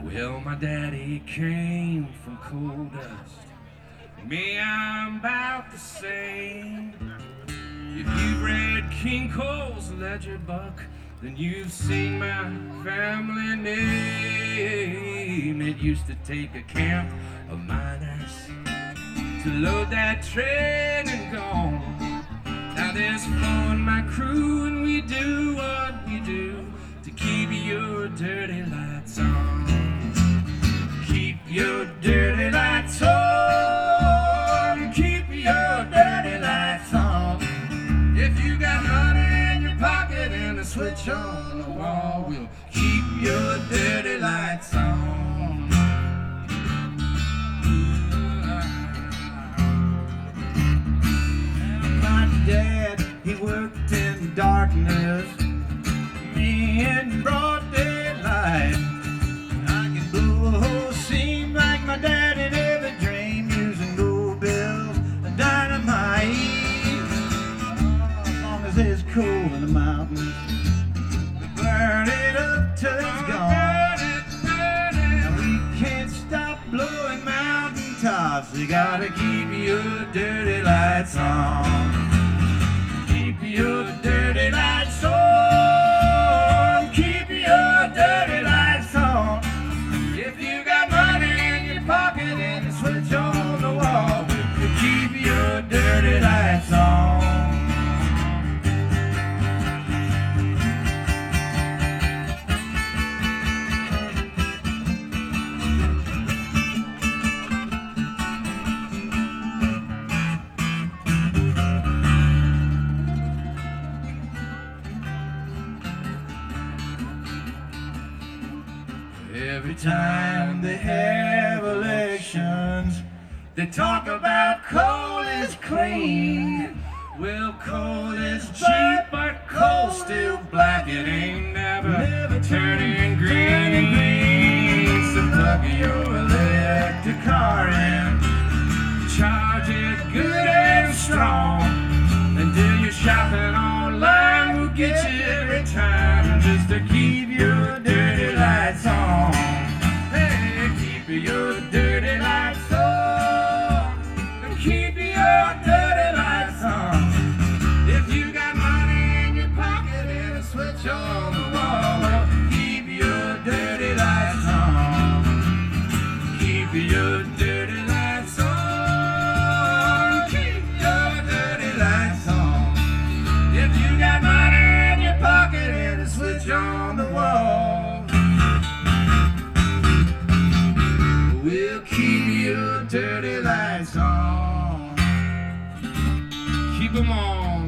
Well, my daddy came from coal dust. Me, I'm about the same. If you've read King Cole's Ledger Book, then you've seen my family name. It used to take a camp of miners to load that train and go. Now there's four in my crew, and we do what we do to keep your dirty lights on. Keep your dirty lights on. Keep your dirty lights on. If you got money in your pocket and a switch on the wall, we'll keep your dirty lights on. My dad, he worked in darkness, me in broad daylight. I can blow a whole scene like my daddy never dreamed, using gold bills and dynamite. As long as it's cool in the mountains, we burn it up till it's gone. And we can't stop blowing mountain tops. You gotta keep your dirty lights on. Keep your dirty lights on. Keep your dirty lights on. If you got money in your pocket and a switch on the wall, we'll keep your dirty lights on. Every time they have elections, they talk about coal is clean. Well, coal is cheap, but coal's still black. It ain't never turning green. So plug your electric car in, charge it good and strong, and do your shopping online. We'll get you every time, just to keep your dirty lights on. Hey, keep your dirty lights on. Keep your dirty lights on. If you got money in your pocket and a switch on the wall, well, keep your dirty lights on. Keep your dirty lights on. Keep your dirty lights on. If you got money in your pocket and a switch on the wall, we'll keep your dirty lights on. Keep 'em on.